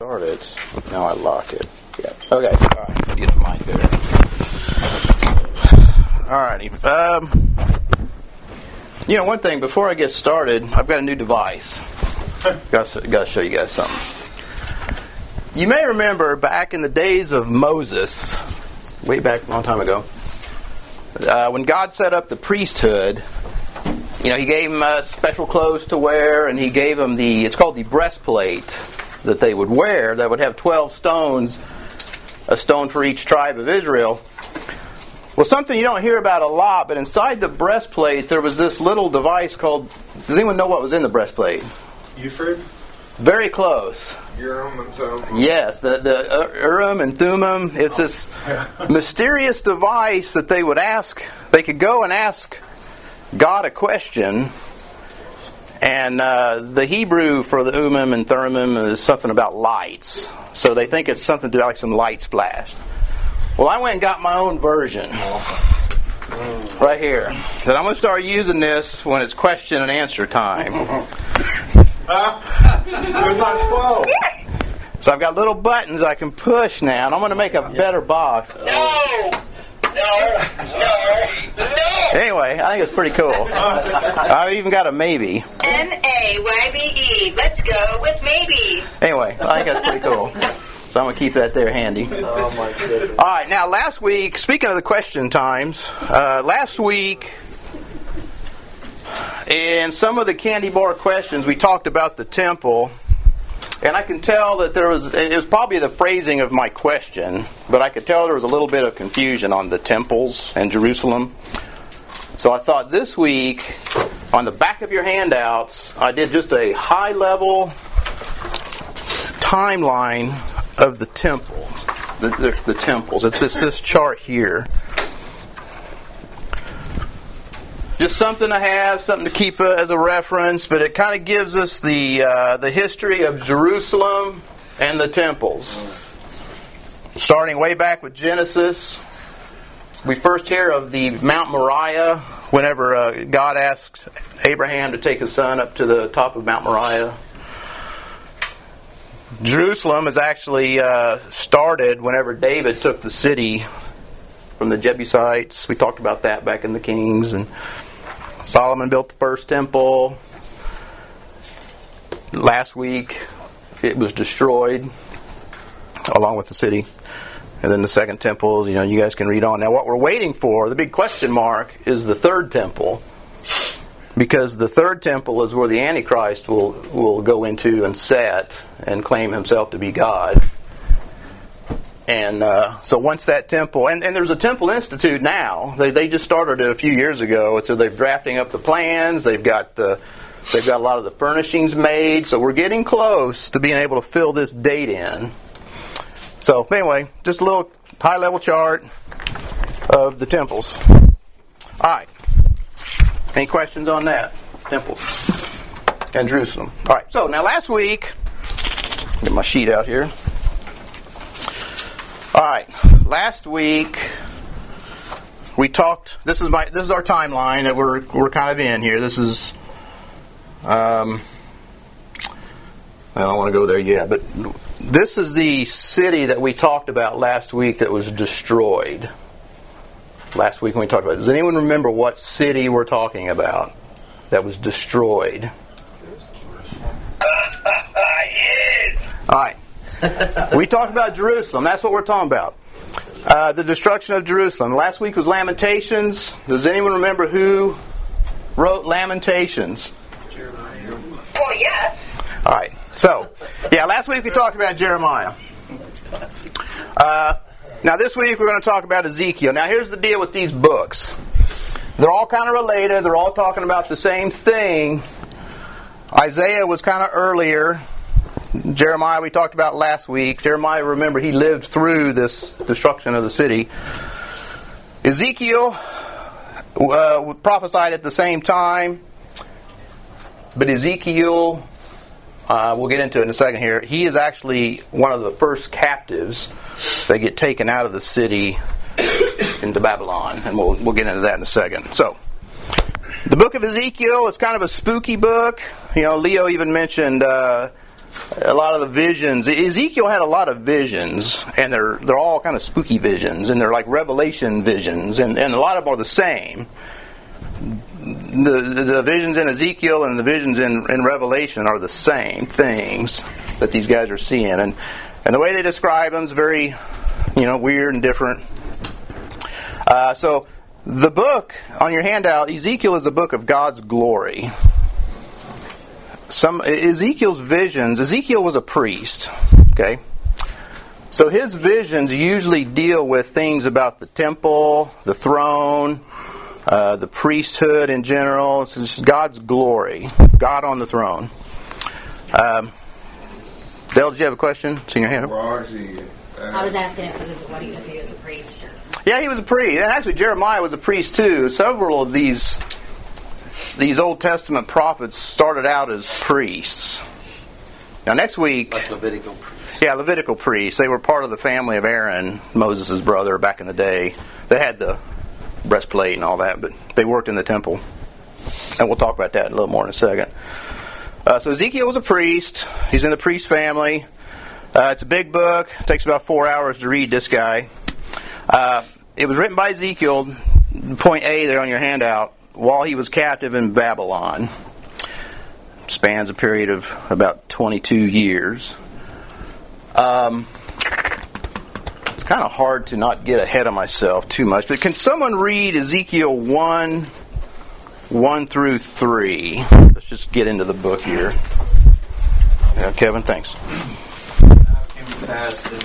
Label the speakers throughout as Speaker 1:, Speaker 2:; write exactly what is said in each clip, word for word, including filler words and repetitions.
Speaker 1: start it. Now I lock it. Yeah. Okay. All right. Get the mic there. All righty. Um, you know, one thing before I get started, I've got a new device. got to, got to show you guys something. You may remember back in the days of Moses, way back a long time ago, uh, when God set up the priesthood. You know, he gave them uh, special clothes to wear, and he gave them the, it's called the breastplate that they would wear that would have twelve stones, a stone for each tribe of Israel. Well, something you don't hear about a lot, but inside the breastplate there was this little device called, does anyone know what was in the breastplate?
Speaker 2: Ephod?
Speaker 1: Very close.
Speaker 2: Urim and Thummim.
Speaker 1: Yes, the, the Urim and Thummim. It's this mysterious device that they would ask, they could go and ask God a question, and uh, the Hebrew for the Urim and Thummim is something about lights. So they think it's something to do like some lights flashed. Well, I went and got my own version right here. That I'm going to start using this when it's question and answer time.
Speaker 2: Uh, there's not twelve.
Speaker 1: So I've got little buttons I can push now, and I'm going to make a better box.
Speaker 3: No! No, no, no.
Speaker 1: Anyway, I think it's pretty cool. I've even got a maybe.
Speaker 3: N A Y B E. Let's go with maybe.
Speaker 1: Anyway, I think that's pretty cool. So I'm going to keep that there handy.
Speaker 2: Oh, my goodness.
Speaker 1: All right, now last week, speaking of the question times, uh, last week, in some of the candy bar questions, we talked about the temple. And I can tell that there was, it was probably the phrasing of my question, but I could tell there was a little bit of confusion on the temples and Jerusalem. So I thought this week, on the back of your handouts, I did just a high-level timeline of the temple, the, the, the temples. It's this, this chart here. Just something to have, something to keep uh, as a reference, but it kind of gives us the uh, the history of Jerusalem and the temples. Starting way back with Genesis, we first hear of the Mount Moriah whenever uh, God asked Abraham to take his son up to the top of Mount Moriah. Jerusalem is actually uh, started whenever David took the city from the Jebusites. We talked about that back in the Kings. And Solomon built the first temple. Last week, it was destroyed along with the city. And then the second temple, you know, you guys can read on. Now, what we're waiting for, the big question mark, is the third temple. Because the third temple is where the Antichrist will, will go into and set and claim himself to be God. And uh, so once that temple, and, and there's a temple institute now. They they just started it a few years ago. So they're drafting up the plans. They've got the they've got a lot of the furnishings made. So we're getting close to being able to fill this date in. So anyway, just a little high level chart of the temples. All right. Any questions on that? Temples and Jerusalem. All right. So now last week, get my sheet out here. All right. Last week we talked. This is my. This is our timeline that we're we're kind of in here. This is. Um, I don't want to go there yet, but this is the city that we talked about last week that was destroyed. Last week when we talked about it. Does anyone remember what city we're talking about that was destroyed? All right. We talked about Jerusalem. That's what we're talking about. Uh, the destruction of Jerusalem. Last week was Lamentations. Does anyone remember who wrote Lamentations?
Speaker 3: Jeremiah. Oh, yes.
Speaker 1: All right. So, yeah, last week we talked about Jeremiah. Uh, now this week we're going to talk about Ezekiel. Now here's the deal with these books. They're all kind of related. They're all talking about the same thing. Isaiah was kind of earlier. Jeremiah we talked about last week. Jeremiah, remember, he lived through this destruction of the city. Ezekiel uh, prophesied at the same time. But Ezekiel, uh, we'll get into it in a second here, he is actually one of the first captives that get taken out of the city into Babylon. And we'll, we'll get into that in a second. So, the book of Ezekiel is kind of a spooky book. You know, Leo even mentioned... Uh, a lot of the visions. Ezekiel had a lot of visions, and they're they're all kind of spooky visions, and they're like revelation visions, and, and a lot of them are the same. The, the, the visions in Ezekiel and the visions in, in Revelation are the same things that these guys are seeing, and and the way they describe them is very, you know, weird and different. Uh, so the book on your handout, Ezekiel is a book of God's glory. Some Ezekiel's visions. Ezekiel was a priest. Okay, so his visions usually deal with things about the temple, the throne, uh, the priesthood in general. It's just God's glory, God on the throne. Um, Dale, did you have a question? See your hand up.
Speaker 4: I was asking if he was what if he was a priest. Or...
Speaker 1: Yeah, he was a priest, and actually Jeremiah was a priest too. Several of these. These Old Testament prophets started out as priests. Now next week...
Speaker 5: Like Levitical priests.
Speaker 1: Yeah, Levitical priests. They were part of the family of Aaron, Moses' brother, back in the day. They had the breastplate and all that, but they worked in the temple. And we'll talk about that a little more in a second. Uh, so Ezekiel was a priest. He's in the priest family. Uh, it's a big book. It takes about four hours to read this guy. Uh, it was written by Ezekiel, point A there on your handout, while he was captive in Babylon. Spans a period of about twenty-two years. Um, it's kind of hard to not get ahead of myself too much, but can someone read Ezekiel one, one through three? Let's just get into the book here. Yeah, Kevin, thanks.
Speaker 6: Now it came to pass in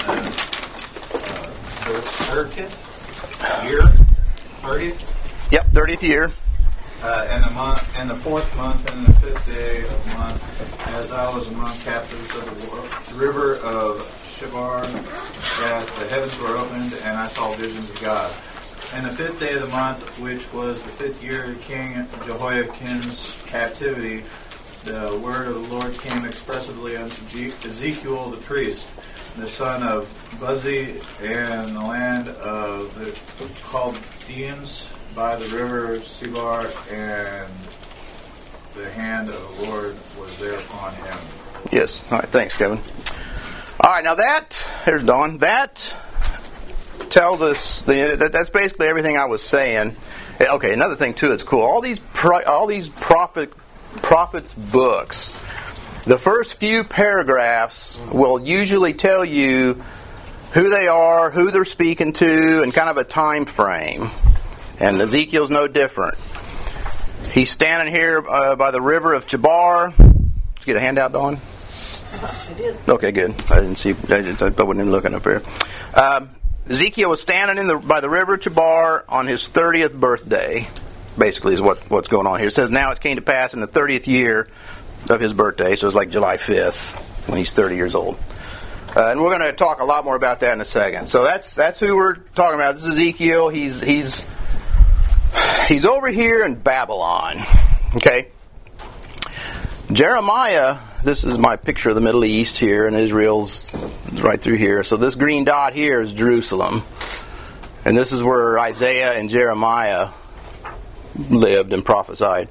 Speaker 6: the thirtieth year, thirtieth?
Speaker 1: Yep, thirtieth year.
Speaker 6: Uh, and the month, and the fourth month, and the fifth day of the month, as I was among captives of the, war, the river of Shibar, that the heavens were opened, and I saw visions of God. And the fifth day of the month, which was the fifth year of King Jehoiakim's captivity, the word of the Lord came expressively unto Ezekiel the priest, the son of Buzi, in the land of the Chaldeans, by the river Sibar, and the hand of the Lord was there upon him.
Speaker 1: Yes. All right. Thanks, Kevin. All right. Now that, here's Dawn. That tells us, the, that, that's basically everything I was saying. Okay, another thing, too, that's cool. All these pro, all these prophet prophets' books, the first few paragraphs will usually tell you who they are, who they're speaking to, and kind of a time frame. And Ezekiel's no different. He's standing here uh, by the river of Chebar. Did you get a handout, Dawn?
Speaker 4: I did.
Speaker 1: Okay, good. I didn't see. I, didn't, I wasn't even looking up here. Um, Ezekiel was standing in the by the river Chebar on his thirtieth birthday. Basically, is what, what's going on here. It says, "Now it came to pass in the thirtieth year of his birthday." So it's like July fifth when he's thirty years old. Uh, and we're going to talk a lot more about that in a second. So that's that's who we're talking about. This is Ezekiel. He's he's. He's over here in Babylon, okay? Jeremiah, this is my picture of the Middle East here, and Israel's right through here. So this green dot here is Jerusalem. And this is where Isaiah and Jeremiah lived and prophesied.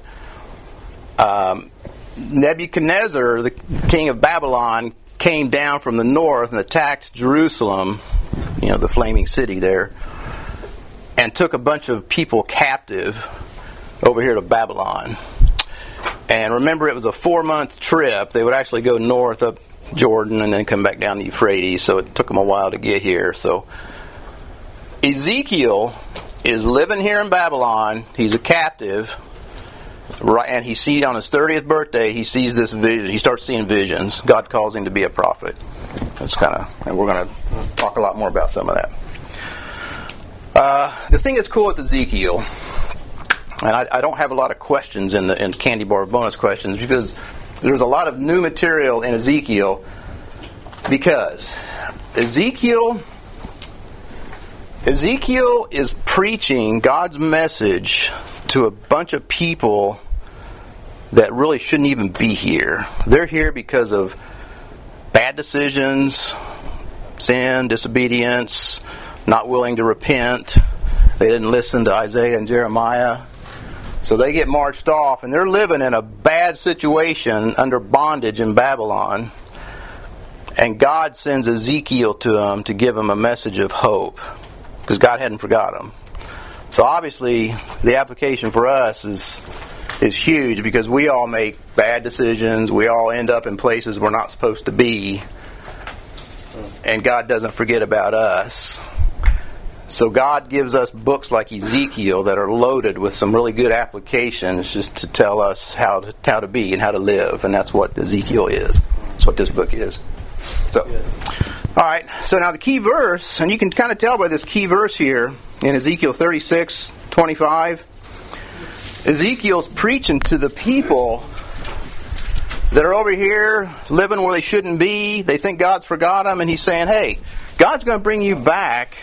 Speaker 1: Um, Nebuchadnezzar, the king of Babylon, came down from the north and attacked Jerusalem, you know, the flaming city there, and took a bunch of people captive over here to Babylon. And remember, it was a four-month trip. They would actually go north up Jordan and then come back down the Euphrates, so it took them a while to get here. So Ezekiel is living here in Babylon. He's a captive, right? And he sees on his thirtieth birthday, he sees this vision. He starts seeing visions. God calls him to be a prophet. That's kind of, and we're going to talk a lot more about some of that. Uh, the thing that's cool with Ezekiel, and I, I don't have a lot of questions in the in Candy Bar bonus questions because there's a lot of new material in Ezekiel, because Ezekiel Ezekiel is preaching God's message to a bunch of people that really shouldn't even be here. They're here because of bad decisions, sin, disobedience, not willing to repent. They didn't listen to Isaiah and Jeremiah. So they get marched off, and they're living in a bad situation under bondage in Babylon. And God sends Ezekiel to him to give him a message of hope, because God hadn't forgot him. So obviously, the application for us is is huge, because we all make bad decisions. We all end up in places we're not supposed to be. And God doesn't forget about us. So God gives us books like Ezekiel that are loaded with some really good applications just to tell us how to, how to be and how to live. And that's what Ezekiel is. That's what this book is. So, all right. So now the key verse, and you can kind of tell by this key verse here in Ezekiel thirty-six twenty-five. Ezekiel's preaching to the people that are over here living where they shouldn't be. They think God's forgot them, and he's saying, hey, God's going to bring you back.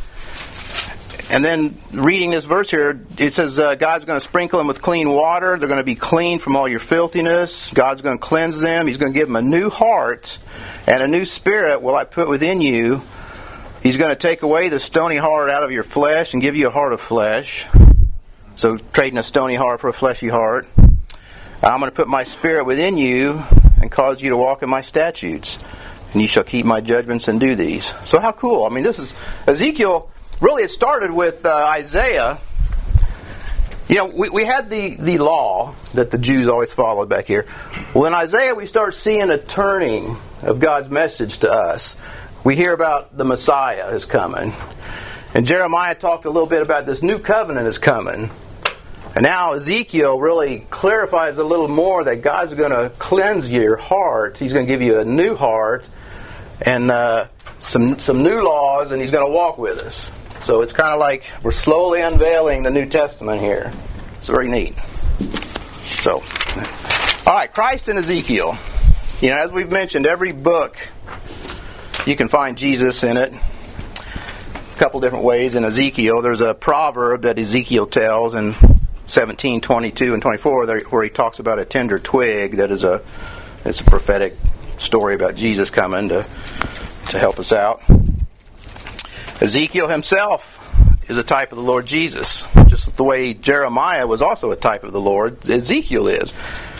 Speaker 1: And then reading this verse here, it says uh, God's going to sprinkle them with clean water. They're going to be clean from all your filthiness. God's going to cleanse them. He's going to give them a new heart, and a new spirit will I put within you. He's going to take away the stony heart out of your flesh and give you a heart of flesh. So trading a stony heart for a fleshy heart. I'm going to put my spirit within you and cause you to walk in my statutes. And you shall keep my judgments and do these. So how cool. I mean, this is Ezekiel. Really, it started with uh, Isaiah. You know, we, we had the, the law that the Jews always followed back here. Well, in Isaiah, we start seeing a turning of God's message to us. We hear about the Messiah is coming. And Jeremiah talked a little bit about this new covenant is coming. And now Ezekiel really clarifies a little more that God's going to cleanse your heart. He's going to give you a new heart and uh, some some new laws, and He's going to walk with us. So it's kind of like we're slowly unveiling the New Testament here. It's very neat. So, all right, Christ and Ezekiel. You know, as we've mentioned, every book you can find Jesus in it. A couple different ways. In Ezekiel, there's a proverb that Ezekiel tells in seventeen, twenty-two, and twenty-four, where he talks about a tender twig that is a it's a prophetic story about Jesus coming to to help us out. Ezekiel himself is a type of the Lord Jesus, just the way Jeremiah was also a type of the Lord. Ezekiel is.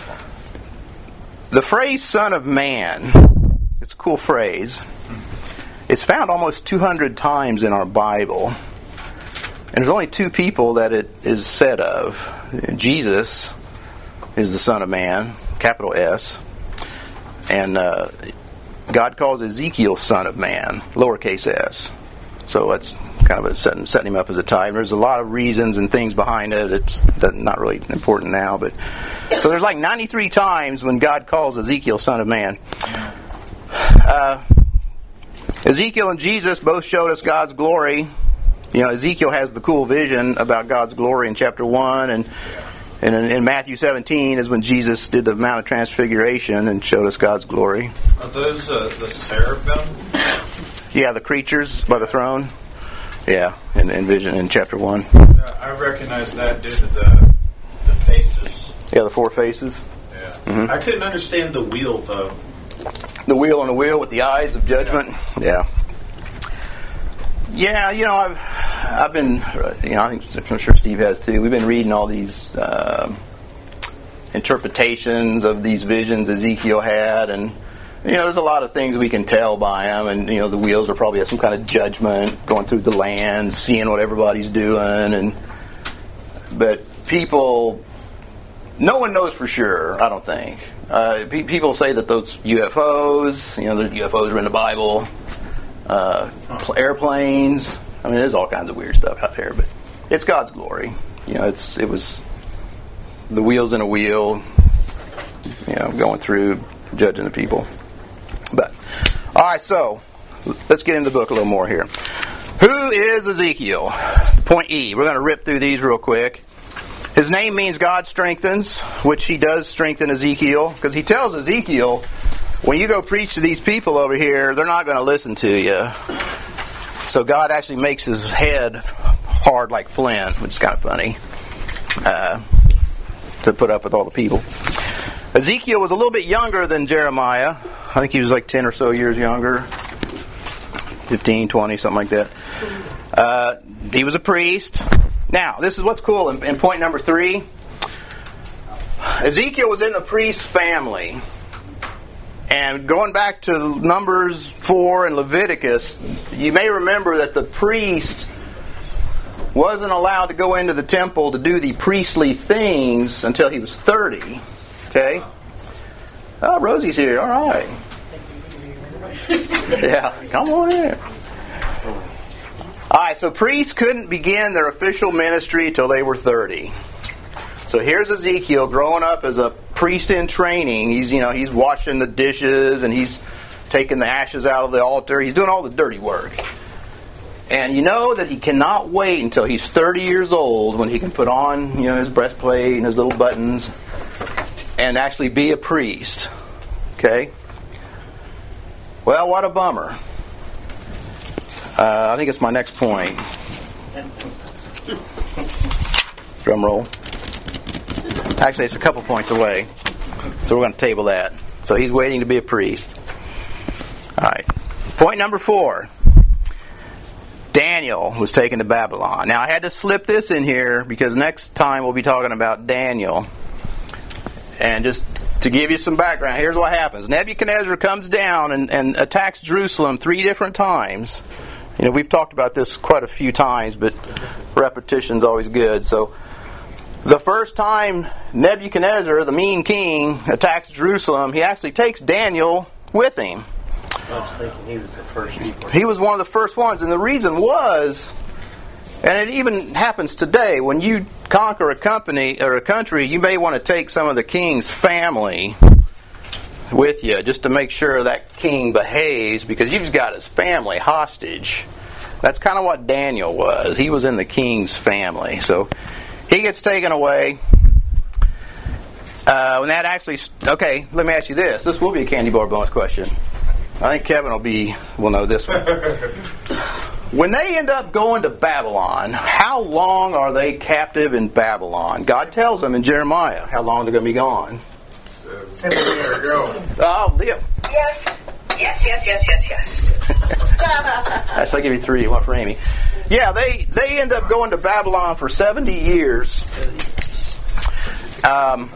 Speaker 1: The phrase "Son of Man," it's a cool phrase. It's found almost two hundred times in our Bible. And there's only two people that it is said of. Jesus is the Son of Man, capital S. And uh, God calls Ezekiel Son of Man, lowercase s. So that's kind of a setting, setting him up as a type. There's a lot of reasons and things behind it. It's not really important now. But so there's like ninety-three times when God calls Ezekiel Son of Man. Uh, Ezekiel and Jesus both showed us God's glory. You know, Ezekiel has the cool vision about God's glory in chapter one, and, and in, in Matthew seventeen is when Jesus did the Mount of Transfiguration and showed us God's glory.
Speaker 6: Are those uh, the seraphim?
Speaker 1: Yeah, the creatures by the throne. Yeah, in, in vision in chapter one.
Speaker 6: Yeah, I recognize that due to the the faces.
Speaker 1: Yeah, the four faces.
Speaker 6: Yeah,
Speaker 1: Mm-hmm.
Speaker 6: I couldn't understand the wheel though.
Speaker 1: The wheel on the wheel with the eyes of judgment. Yeah. Yeah, you know, I've I've been, you know, I think I'm sure Steve has too. We've been reading all these uh, interpretations of these visions Ezekiel had, and you know, there's a lot of things we can tell by them. And you know, the wheels are probably some kind of judgment going through the land, seeing what everybody's doing, and but people, no one knows for sure. I don't think. Uh, pe- people say that those U F Os, you know, the U F Os are in the Bible. Uh, airplanes. I mean, there's all kinds of weird stuff out there, but it's God's glory. You know, it's it was the wheels in a wheel. You know, going through judging the people. But all right, so let's get into the book a little more here. Who is Ezekiel? Point E. We're going to rip through these real quick. His name means God strengthens, which He does strengthen Ezekiel, because He tells Ezekiel, when you go preach to these people over here, they're not going to listen to you. So God actually makes his head hard like flint, which is kind of funny, uh, to put up with all the people. Ezekiel was a little bit younger than Jeremiah. I think he was like ten or so years younger. fifteen, twenty, something like that. Uh, he was a priest. Now, this is what's cool in, in point number three. Ezekiel was in the priest's family. And going back to Numbers four and Leviticus, you may remember that the priest wasn't allowed to go into the temple to do the priestly things until he was thirty. Okay? Oh, Rosie's here. All right. Yeah, come on in. All right, so priests couldn't begin their official ministry till they were thirty. So here's Ezekiel growing up as a priest in training. He's, you know, he's washing the dishes and he's taking the ashes out of the altar. He's doing all the dirty work. And you know that he cannot wait until he's thirty years old when he can put on, you know, his breastplate and his little buttons and actually be a priest. Okay? Well, what a bummer. Uh, I think it's my next point. Drum roll. Actually, it's a couple points away. So we're going to table that. So he's waiting to be a priest. All right. Point number four. Daniel was taken to Babylon. Now, I had to slip this in here because next time we'll be talking about Daniel. And just to give you some background, here's what happens. Nebuchadnezzar comes down and, and attacks Jerusalem three different times. You know, we've talked about this quite a few times, but repetition's always good. So, the first time Nebuchadnezzar, the mean king, attacks Jerusalem, he actually takes Daniel with him.
Speaker 2: I was thinking he was the first people.
Speaker 1: He was one of the first ones, and the reason was, and it even happens today, when you conquer a company or a country, you may want to take some of the king's family with you just to make sure that king behaves, because you've got his family hostage. That's kind of what Daniel was. He was in the king's family. So he gets taken away. Uh, when that actually, okay, let me ask you this. This will be a candy bar bonus question. I think Kevin will be will know this one. When they end up going to Babylon, how long are they captive in Babylon? God tells them in Jeremiah how long they're going to be gone.
Speaker 2: Seven years ago.
Speaker 1: Oh, Leo.
Speaker 3: Yes. Yes, yes, yes, yes, yes.
Speaker 1: Actually, I'll give you three. One for Amy. Yeah, they, they end up going to Babylon for seventy years. Um,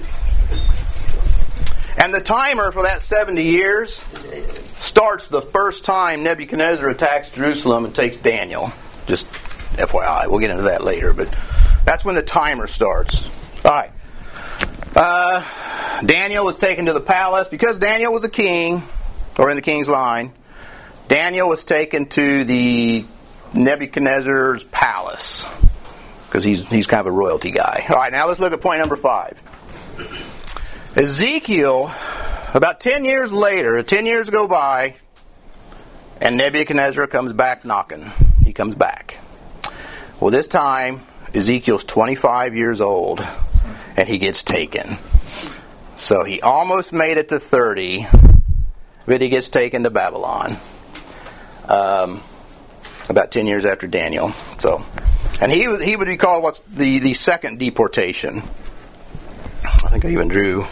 Speaker 1: and the timer for that seventy years starts the first time Nebuchadnezzar attacks Jerusalem and takes Daniel. Just F Y I. We'll get into that later. But that's when the timer starts. All right. Uh, Daniel was taken to the palace. Because Daniel was a king, or in the king's line, Daniel was taken to the Nebuchadnezzar's palace, because he's he's kind of a royalty guy. All right, now let's look at point number five. Ezekiel, about ten years later, ten years go by, and Nebuchadnezzar comes back knocking. He comes back. Well, this time, Ezekiel's twenty-five years old, and he gets taken. So he almost made it to thirty, but he gets taken to Babylon. Um, about ten years after Daniel. So, and he was he would be called what's the, the second deportation. I think I even drew.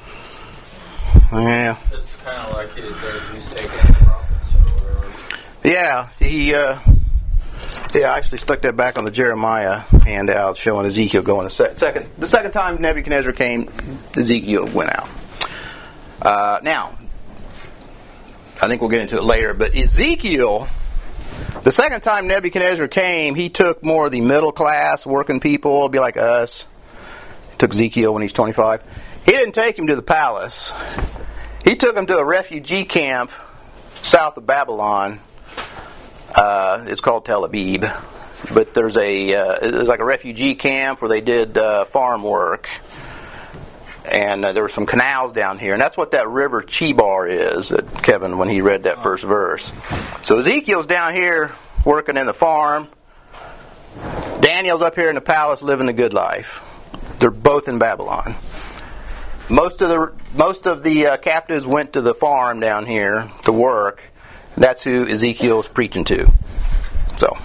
Speaker 1: Yeah.
Speaker 6: It's kind of like he, he's taking the prophets or whatever.
Speaker 1: Yeah, he. Uh, yeah, I actually stuck that back on the Jeremiah handout showing Ezekiel going the se- second. The second time Nebuchadnezzar came, Ezekiel went out. Uh, now, I think we'll get into it later, but Ezekiel, the second time Nebuchadnezzar came, he took more of the middle class, working people, it'd be like us. He took Ezekiel when he's twenty-five. He didn't take him to the palace. He took him to a refugee camp south of Babylon. Uh, it's called Tel Aviv, but there's a uh, there's like a refugee camp where they did uh, farm work, and uh, there were some canals down here, and that's what that river Chebar is. That Kevin, when he read that first verse, so Ezekiel's down here working in the farm. Daniel's up here in the palace living the good life. They're both in Babylon. Most of the most of the uh, captives went to the farm down here to work. That's who Ezekiel's preaching to. So,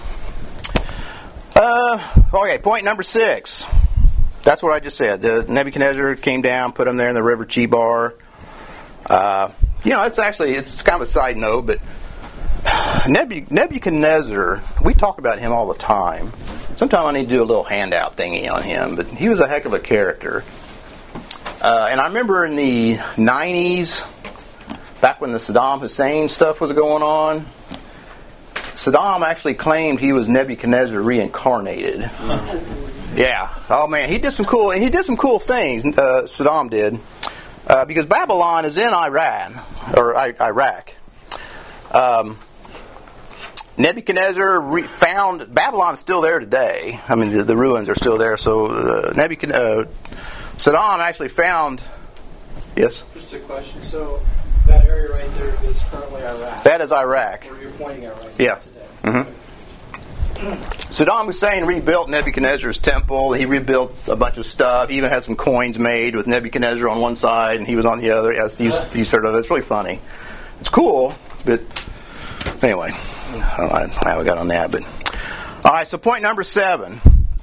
Speaker 1: uh, okay, point number six. That's what I just said. The Nebuchadnezzar came down, put him there in the river Chebar. Uh, you know, it's actually, it's kind of a side note, but Nebuchadnezzar, we talk about him all the time. Sometimes I need to do a little handout thingy on him, but he was a heck of a character. Uh, and I remember in the nineties, back when the Saddam Hussein stuff was going on, Saddam actually claimed he was Nebuchadnezzar reincarnated. Yeah. Oh man, he did some cool. He did some cool things. Uh, Saddam did, uh, because Babylon is in Iran or I- Iraq. Um, Nebuchadnezzar re- found Babylon is still there today. I mean, the, the ruins are still there. So uh, Nebuchadnezzar, uh, Saddam actually found. Yes.
Speaker 5: Just a question. So that area right there is currently Iraq.
Speaker 1: That is Iraq.
Speaker 5: Where you're pointing at right
Speaker 1: Yeah.
Speaker 5: now today.
Speaker 1: Mm-hmm. Saddam Hussein rebuilt Nebuchadnezzar's temple. He rebuilt a bunch of stuff. He even had some coins made with Nebuchadnezzar on one side and he was on the other. Yes, you, you heard of it. It's really funny. It's cool, but anyway, I don't know how we got on that. But all right. So point number seven: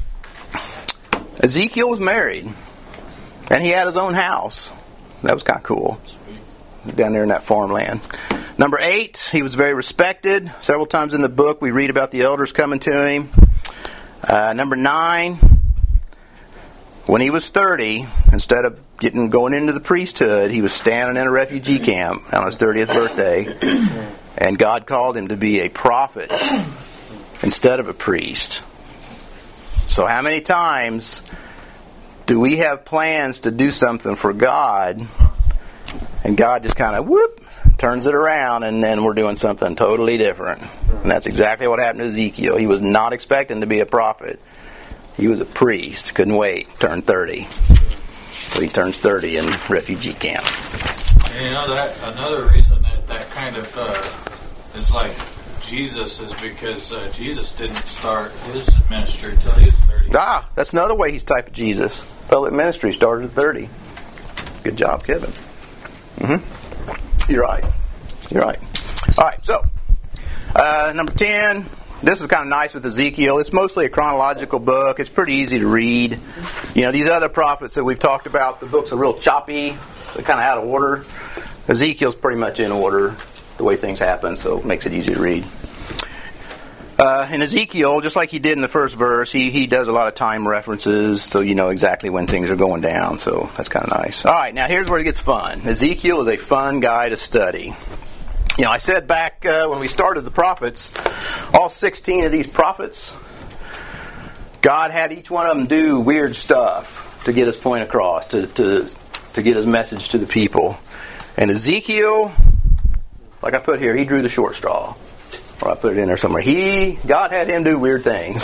Speaker 1: Ezekiel was married, and he had his own house. That was kind of cool. Down there in that farmland. Number eight, he was very respected. Several times in the book we read about the elders coming to him. Uh, number nine, when he was thirty, instead of getting going into the priesthood, he was standing in a refugee camp on his thirtieth birthday, and God called him to be a prophet instead of a priest. So how many times do we have plans to do something for God, and God just kind of whoop turns it around, and then we're doing something totally different? And that's exactly what happened to Ezekiel. He was not expecting to be a prophet. He was a priest. Couldn't wait. Turned thirty. So he turns thirty in refugee camp.
Speaker 6: And you know, that another reason that that kind of uh, is like Jesus is because uh, Jesus didn't start his ministry until he was thirty.
Speaker 1: Ah, that's another way he's type of Jesus. Public ministry started at thirty. Good job, Kevin. Mm-hmm. You're right. You're right. All right, so uh, number ten. This is kind of nice with Ezekiel. It's mostly a chronological book. It's pretty easy to read. You know, these other prophets that we've talked about, the books are real choppy. They're kind of out of order. Ezekiel's pretty much in order, the way things happen, so it makes it easy to read. Uh, in Ezekiel, just like he did in the first verse, he, he does a lot of time references, so you know exactly when things are going down, so that's kind of nice. All right, now here's where it gets fun. Ezekiel is a fun guy to study. You know, I said back uh, when we started the prophets, all sixteen of these prophets, God had each one of them do weird stuff to get his point across, to, to, to get his message to the people. And Ezekiel, like I put here, he drew the short straw. Or I put it in there somewhere. He, God had him do weird things.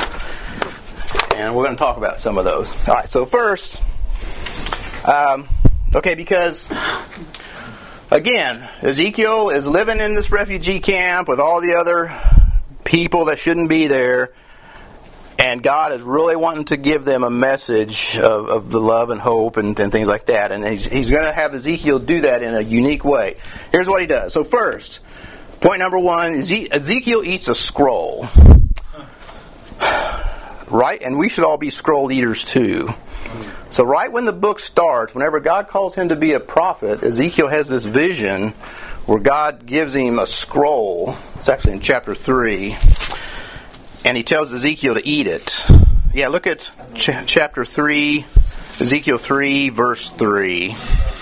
Speaker 1: And we're going to talk about some of those. All right, so first, um, okay, because, again, Ezekiel is living in this refugee camp with all the other people that shouldn't be there. And God is really wanting to give them a message of, of the love and hope and, and things like that. And he's, he's going to have Ezekiel do that in a unique way. Here's what he does. So first, point number one, Ezekiel eats a scroll. Right? And we should all be scroll eaters too. So right when the book starts, whenever God calls him to be a prophet, Ezekiel has this vision where God gives him a scroll. It's actually in chapter three. And he tells Ezekiel to eat it. Yeah, look at ch- chapter three, Ezekiel three, verse three.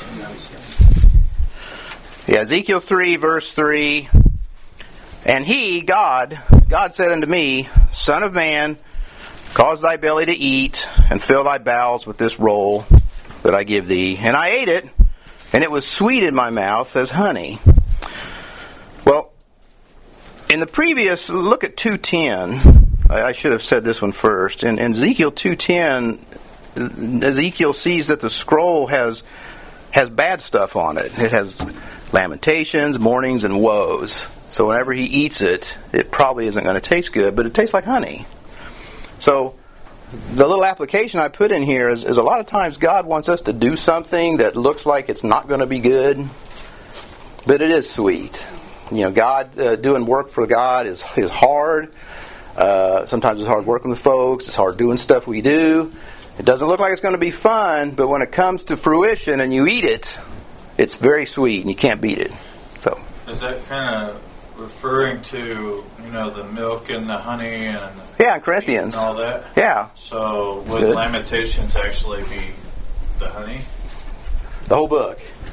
Speaker 1: Yeah, Ezekiel three, verse three. And he, God, God said unto me, Son of man, cause thy belly to eat, and fill thy bowels with this roll that I give thee. And I ate it, and it was sweet in my mouth as honey. Well, in the previous, look at two ten. I, I should have said this one first. In, in Ezekiel two ten, Ezekiel sees that the scroll has has bad stuff on it. It has lamentations, mournings, and woes. So whenever he eats it, it probably isn't going to taste good, but it tastes like honey. So the little application I put in here is, is a lot of times God wants us to do something that looks like it's not going to be good, but it is sweet. You know, God uh, doing work for God is is hard. Uh, sometimes it's hard working with folks. It's hard doing stuff we do. It doesn't look like it's going to be fun, but when it comes to fruition and you eat it, it's very sweet and you can't beat it. So
Speaker 6: is that kind of referring to, you know, the milk and the honey and
Speaker 1: yeah, Corinthians
Speaker 6: and all that?
Speaker 1: Yeah.
Speaker 6: So would
Speaker 1: good.
Speaker 6: Lamentations actually be the honey?
Speaker 1: The whole book.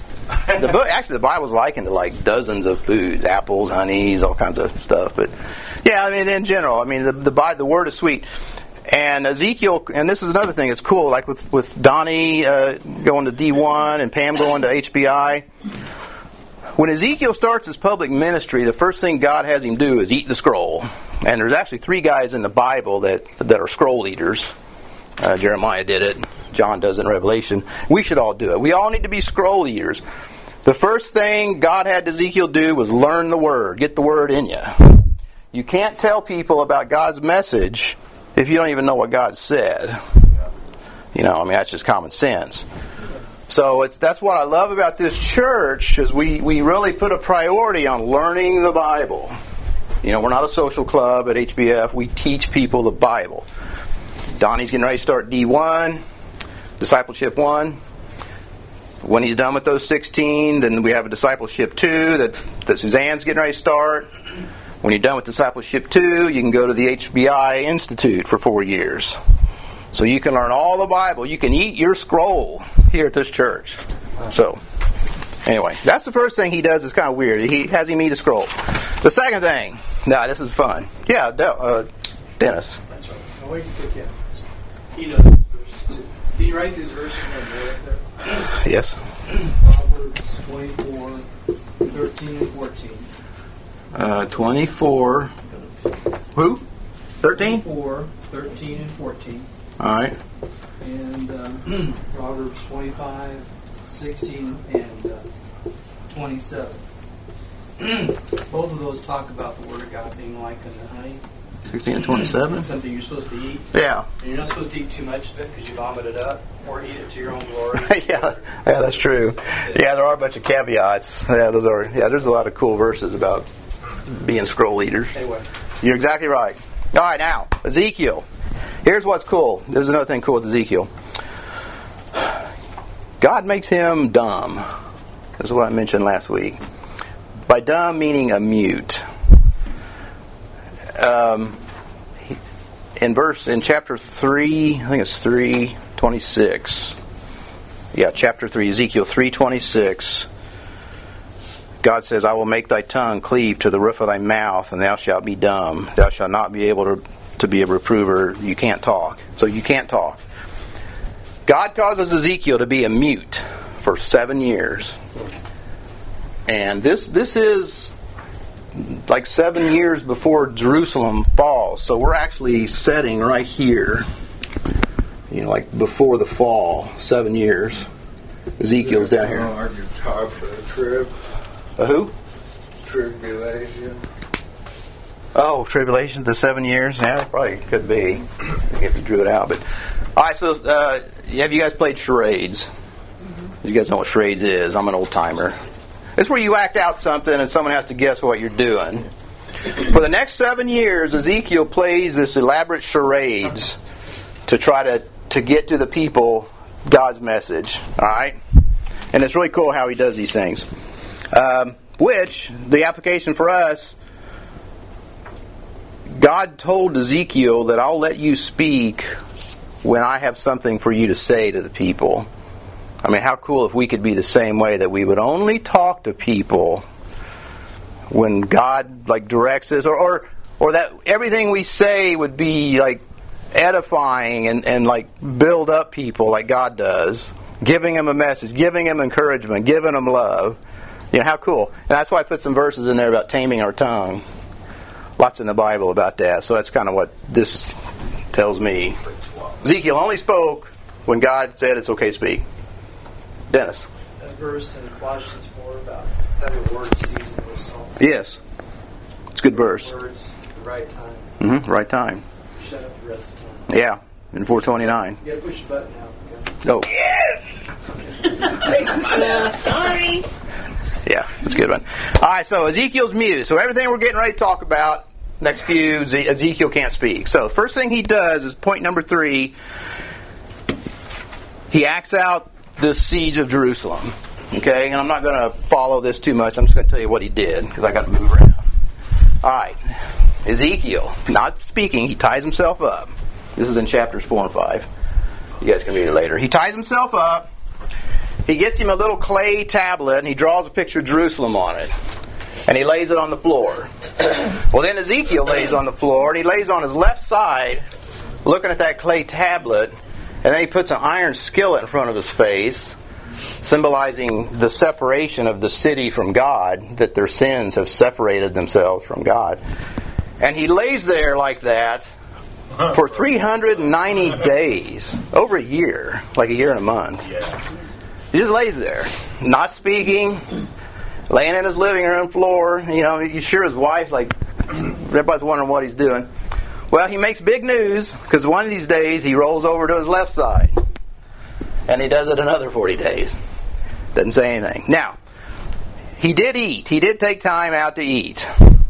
Speaker 1: The book, actually, the Bible's likened to like dozens of foods, apples, honeys, all kinds of stuff. But yeah, I mean, in general, I mean, the the, the word is sweet. And Ezekiel, and this is another thing that's cool, like with with Donnie uh, going to D one and Pam going to H B I. When Ezekiel starts his public ministry, the first thing God has him do is eat the scroll. And there's actually three guys in the Bible that that are scroll eaters. Uh, Jeremiah did it. John does it in Revelation. We should all do it. We all need to be scroll eaters. The first thing God had Ezekiel do was learn the Word. Get the Word in you. You can't tell people about God's message if you don't even know what God said. You know, I mean, that's just common sense. So it's that's what I love about this church, is we, we really put a priority on learning the Bible. You know, we're not a social club at H B F. We teach people the Bible. Donnie's getting ready to start D one, Discipleship one. When he's done with those sixteen, then we have a Discipleship two that, that Suzanne's getting ready to start. When you're done with Discipleship two, you can go to the H B I Institute for four years. So you can learn all the Bible. You can eat your scroll here at this church. So, anyway, that's the first thing he does. It's kind of weird. He has him eat a scroll. The second thing, now this is fun. Yeah, De- uh, Dennis.
Speaker 5: That's right. No way to pick him. He knows these verses too. Can you write these verses on the board up there?
Speaker 1: Yes.
Speaker 5: Proverbs twenty-four, thirteen, and fourteen.
Speaker 1: Uh, twenty-four. Who? thirteen?
Speaker 5: twenty-four, thirteen, and fourteen.
Speaker 1: All right.
Speaker 5: And um, Proverbs twenty-five, sixteen, and uh, twenty-seven. Both of those talk about the Word of God being like unto honey.
Speaker 1: sixteen and twenty-seven?
Speaker 5: It's something you're supposed to eat.
Speaker 1: Yeah.
Speaker 5: And you're not supposed to eat too much of it because you vomit it up, or eat it to your own glory.
Speaker 1: yeah, yeah, that's true. Yeah, there are a bunch of caveats. Yeah, those are. Yeah, there's a lot of cool verses about being scroll eaters.
Speaker 5: Anyway.
Speaker 1: You're exactly right. All right, now, Ezekiel. Here's what's cool. There's another thing cool with Ezekiel. God makes him dumb. This is what I mentioned last week. By dumb, meaning a mute. Um, in verse, in chapter three, I think it's three twenty-six. Yeah, chapter three, Ezekiel three twenty-six. God says, I will make thy tongue cleave to the roof of thy mouth, and thou shalt be dumb. Thou shalt not be able to, to be a reprover. You can't talk. So you can't talk. God causes Ezekiel to be a mute for seven years. And this this is like seven years before Jerusalem falls. So we're actually setting right here. You know, like before the fall, seven years. Ezekiel's down here.
Speaker 2: Are you taught for the trib?
Speaker 1: A who?
Speaker 2: Tribulation.
Speaker 1: Oh, tribulation, the seven years? Yeah, it probably could be. If you drew it out. But all right, so uh, have you guys played charades? Mm-hmm. You guys know what charades is. I'm an old timer. It's where you act out something and someone has to guess what you're doing. For the next seven years, Ezekiel plays this elaborate charades to try to, to get to the people God's message. All right? And it's really cool how he does these things. Um, which, the application for us, God told Ezekiel that I'll let you speak when I have something for you to say to the people. I mean, how cool if we could be the same way, that we would only talk to people when God like directs us, or or, or that everything we say would be like edifying and, and like build up people like God does, giving them a message, giving them encouragement, giving them love. You know, how cool. And that's why I put some verses in there about taming our tongue. Lots in the Bible about that. So that's kind of what this tells me. Ezekiel only spoke when God said it's okay to speak. Dennis.
Speaker 5: That verse in Colossians four about having words seasoned with salt.
Speaker 1: Yes. It's a good verse.
Speaker 5: Words at the right time.
Speaker 1: Mm-hmm. Right time.
Speaker 5: Shut up the rest of the time.
Speaker 1: Yeah. In four twenty-nine.
Speaker 5: You gotta push the button now. Okay.
Speaker 1: Oh.
Speaker 3: Uh, sorry.
Speaker 1: Yeah, that's a good one. All right, so Ezekiel's mute. So everything we're getting ready to talk about, next few, Ezekiel can't speak. So the first thing he does is point number three. He acts out the siege of Jerusalem. Okay, and I'm not going to follow this too much. I'm just going to tell you what he did, because I got to move around. All right, Ezekiel, not speaking, he ties himself up. This is in chapters four and five. You guys can read it later. He ties himself up. he gets him a little clay tablet, and he draws a picture of Jerusalem on it. And he lays it on the floor. Well, then Ezekiel lays on the floor, and he lays on his left side, looking at that clay tablet, and then he puts an iron skillet in front of his face, symbolizing the separation of the city from God, that their sins have separated themselves from God. And he lays there like that for three hundred ninety days, over a year, like a year and a month. He just lays there, not speaking, laying in his living room floor. You know, you sure his wife's like, everybody's wondering what he's doing. Well, he makes big news, because one of these days he rolls over to his left side. And he does it another forty days. Doesn't say anything. Now, he did eat. He did take time out to eat.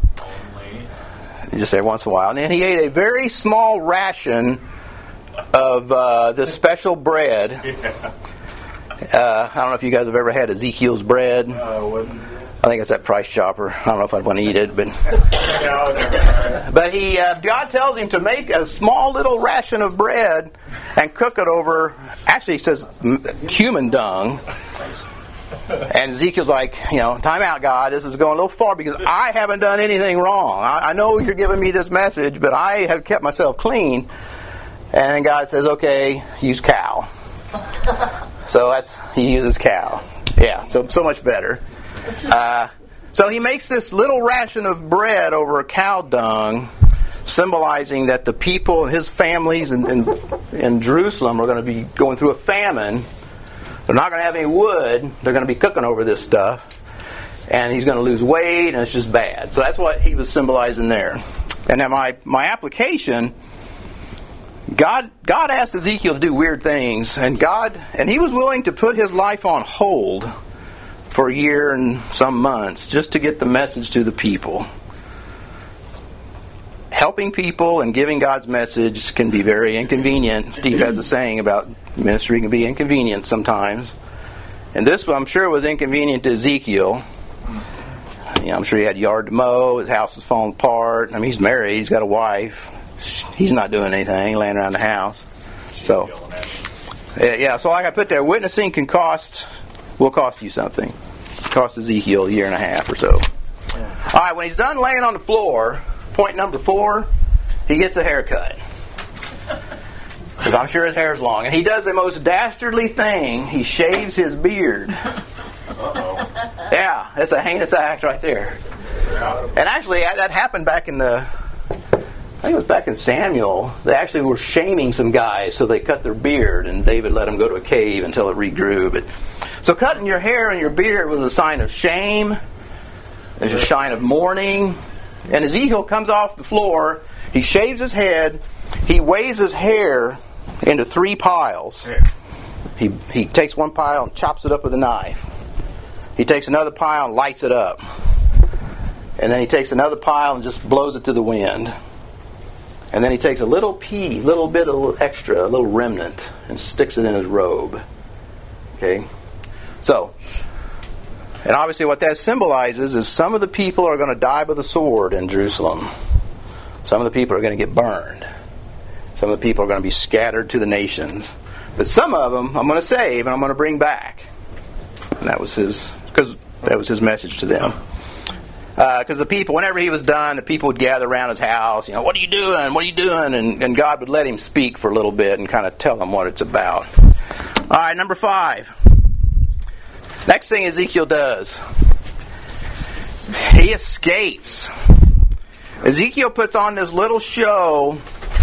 Speaker 1: Just every once in a while. And then he ate a very small ration of uh, this special bread. Uh, I don't know if you guys have ever had Ezekiel's bread.
Speaker 6: Uh,
Speaker 1: I think it's at Price Chopper. I don't know if I'd want to eat it, but but he uh, God tells him to make a small little ration of bread and cook it over. Actually, he says human dung. And Ezekiel's like, you know, time out, God. This is going a little far because I haven't done anything wrong. I, I know you're giving me this message, but I have kept myself clean. And then God says, okay, use cow. So that's he uses cow. Yeah, so so much better. Uh, so he makes this little ration of bread over cow dung, symbolizing that the people and his families in, in, in Jerusalem are going to be going through a famine. They're not going to have any wood. They're going to be cooking over this stuff. And he's going to lose weight, and it's just bad. So that's what he was symbolizing there. And now my, my application, God God asked Ezekiel to do weird things, and God and he was willing to put his life on hold for a year and some months just to get the message to the people. Helping people and giving God's message can be very inconvenient. Steve has a saying about ministry can be inconvenient sometimes. And this one, I'm sure, was inconvenient to Ezekiel. You know, I'm sure he had yard to mow. His house was falling apart. I mean, he's married. He's got a wife. He's not doing anything, laying around the house. So, yeah. So, like I put there, witnessing can cost, will cost you something. Cost Ezekiel a year and a half or so. All right. When he's done laying on the floor, point number four, he gets a haircut. Because I'm sure his hair's long. And he does the most dastardly thing. He shaves his beard. Uh-oh. Yeah, that's a heinous act right there. And actually, that happened back in the, I think it was back in Samuel. They actually were shaming some guys, so they cut their beard, and David let them go to a cave until it regrew. But so cutting your hair and your beard was a sign of shame. There's a sign of mourning. And Ezekiel comes off the floor. He shaves his head. He weighs his hair into three piles. He he takes one pile and chops it up with a knife. He takes another pile and lights it up. And then he takes another pile and just blows it to the wind. And then he takes a little pea, little bit of extra, a little remnant, and sticks it in his robe. Okay? So, and obviously what that symbolizes is some of the people are going to die by the sword in Jerusalem. Some of the people are going to get burned. Some of the people are going to be scattered to the nations. But some of them I'm going to save and I'm going to bring back. And that was his, because that was his message to them. Because uh, the people, whenever he was done, the people would gather around his house. You know, what are you doing? What are you doing? And, and God would let him speak for a little bit and kind of tell them what it's about. All right, number five. Next thing Ezekiel does, he escapes. Ezekiel puts on this little show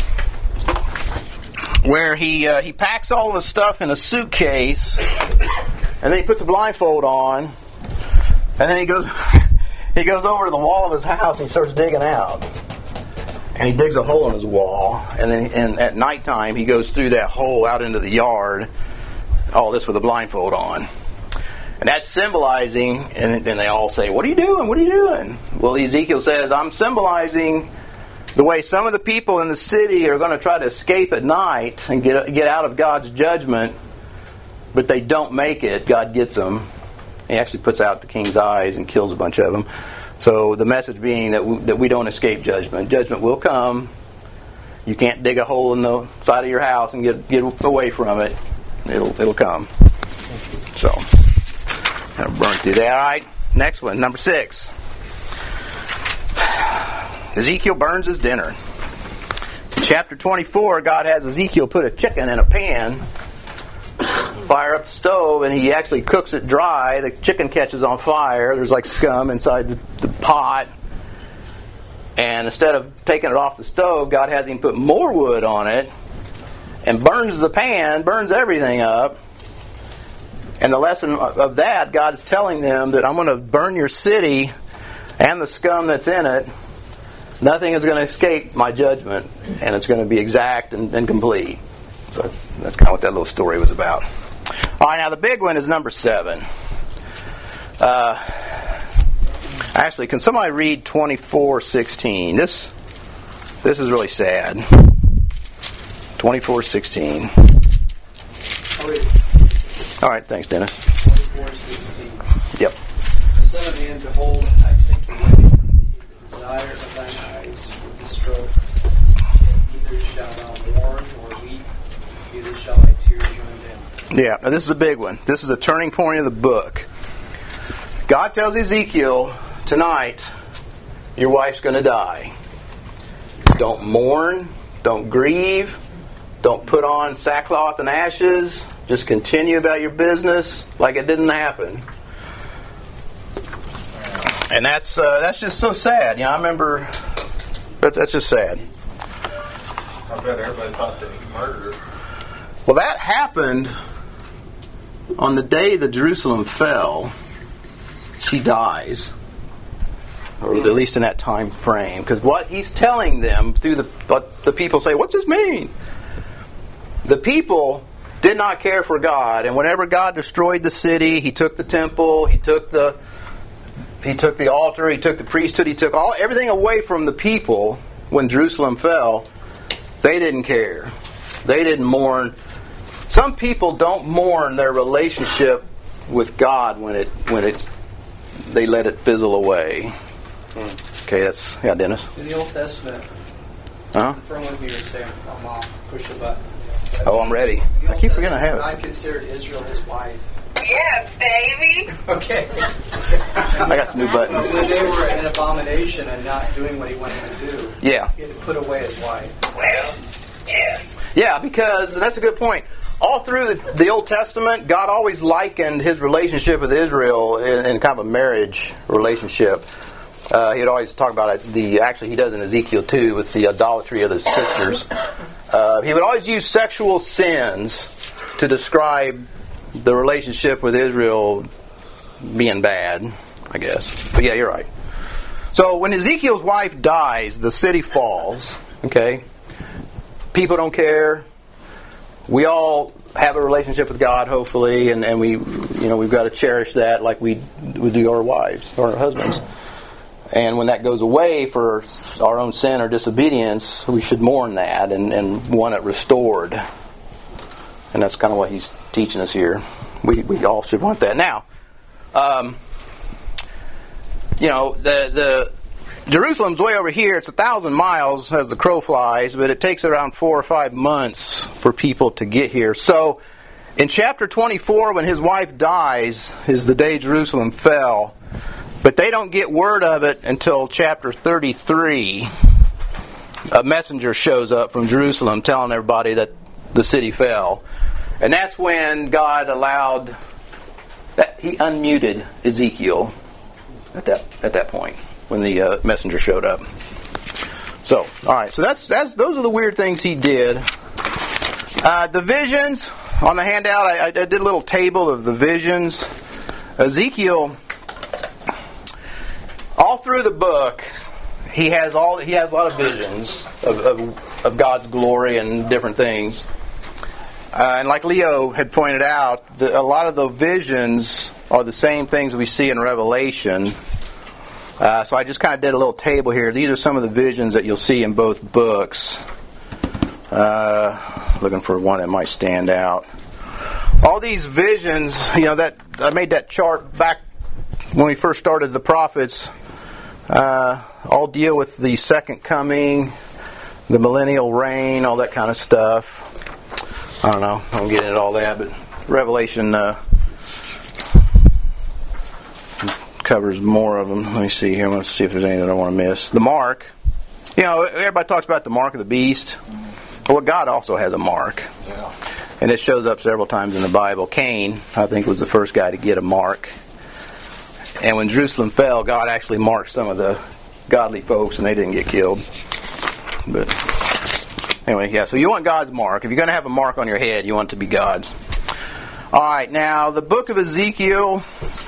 Speaker 1: where he uh, he packs all of his stuff in a suitcase, and then he puts a blindfold on, and then he goes he goes over to the wall of his house and he starts digging out. And he digs a hole in his wall, and then and at nighttime he goes through that hole out into the yard, all this with a blindfold on. And that's symbolizing, and then they all say, what are you doing? What are you doing? Well, Ezekiel says, I'm symbolizing the way some of the people in the city are going to try to escape at night and get get out of God's judgment, but they don't make it. God gets them. He actually puts out the king's eyes and kills a bunch of them. So the message being that we, that we don't escape judgment. Judgment will come. You can't dig a hole in the side of your house and get get away from it. It'll it'll come. So. So, kind of burn through that. All right, next one, number six. Ezekiel burns his dinner. In chapter twenty-four, God has Ezekiel put a chicken in a pan, fire up the stove, and he actually cooks it dry. The chicken catches on fire. There's like scum inside the, the pot. And instead of taking it off the stove, God has him put more wood on it and burns the pan, burns everything up. And the lesson of that, God is telling them that I'm going to burn your city and the scum that's in it. Nothing is going to escape my judgment, and it's going to be exact and, and complete. So that's that's kind of what that little story was about. All right, now the big one is number seven. Uh, actually, can somebody read twenty-four sixteen? This this is really sad. twenty-four sixteen.
Speaker 5: I'll read it.
Speaker 1: All right, thanks, Dennis.
Speaker 5: twenty-four sixteen.
Speaker 1: Yep.
Speaker 5: Son of man, behold, I take away from thee the desire of thine eyes with the stroke. Neither shalt thou mourn nor weep, neither shall thy tears run down.
Speaker 1: Yeah, now this is a big one. This is a turning point of the book. God tells Ezekiel, tonight, your wife's going to die. Don't mourn. Don't grieve. Don't put on sackcloth and ashes. Just continue about your business like it didn't happen. And that's uh, that's just so sad. You know, I remember, that, that's just sad.
Speaker 6: I bet everybody thought that he murdered her.
Speaker 1: Well, that happened on the day that Jerusalem fell. She dies, or at least in that time frame. Because what he's telling them through the what the people say, what's this mean? The people did not care for God, and whenever God destroyed the city, He took the temple, He took the He took the altar, He took the priesthood, He took all everything away from the people. When Jerusalem fell, they didn't care. They didn't mourn. Some people don't mourn their relationship with God when it when it's they let it fizzle away. Okay, that's yeah, Dennis.
Speaker 5: In the Old Testament,
Speaker 1: Huh?
Speaker 5: confirm with me or say I'm off, push a button.
Speaker 1: Oh, I'm ready.
Speaker 5: The
Speaker 1: I
Speaker 5: Old
Speaker 1: keep forgetting I
Speaker 5: Testament,
Speaker 1: have
Speaker 5: God considered Israel his wife.
Speaker 3: Yeah, baby.
Speaker 5: Okay.
Speaker 1: it. I got some new buttons.
Speaker 5: When they were an abomination and not doing what he wanted to do,
Speaker 1: Yeah.
Speaker 5: he had to put away his wife.
Speaker 3: Well, yeah.
Speaker 1: Yeah, because that's a good point. All through the, the Old Testament, God always likened His relationship with Israel in, in kind of a marriage relationship. Uh, he'd always talk about it. The actually, He does in Ezekiel too, with the idolatry of the sisters. Uh, he would always use sexual sins to describe the relationship with Israel being bad, I guess. But yeah, you're right. So when Ezekiel's wife dies, the city falls. Okay, people don't care. We all have a relationship with God, hopefully, and, and we, you know, we've got to cherish that like we we do our wives or our husbands. And when that goes away for our own sin or disobedience, we should mourn that and, and want it restored. And that's kind of what he's teaching us here. We we all should want that. Now, um, you know, the the Jerusalem's way over here. It's a thousand miles as the crow flies, but it takes around four or five months for people to get here. So, in chapter twenty-four, when his wife dies, is the day Jerusalem fell. But they don't get word of it until chapter thirty-three. A messenger shows up from Jerusalem telling everybody that the city fell. And that's when God allowed, that He unmuted Ezekiel at that at that point, when the uh, messenger showed up. So, all right, so that's that's those are the weird things He did. Uh, the visions, on the handout, I, I did a little table of the visions. Ezekiel, all through the book, he has all he has a lot of visions of, of, of God's glory and different things. Uh, and like Leo had pointed out, the, a lot of the visions are the same things we see in Revelation. Uh, so I just kind of did a little table here. These are some of the visions that you'll see in both books. Uh, looking for one that might stand out. All these visions, you know, that I made that chart back when we first started the prophets. Uh, all deal with the second coming, the millennial reign, all that kind of stuff. I don't know. I won't get into all that, but Revelation uh, covers more of them. Let me see here. Let's see if there's anything that I want to miss. The mark. You know, everybody talks about the mark of the beast. Well, God also has a mark.
Speaker 6: Yeah.
Speaker 1: And it shows up several times in the Bible. Cain, I think, was the first guy to get a mark. And when Jerusalem fell, God actually marked some of the godly folks, and they didn't get killed. But anyway, yeah, so you want God's mark. If you're going to have a mark on your head, you want it to be God's. All right, now, the book of Ezekiel...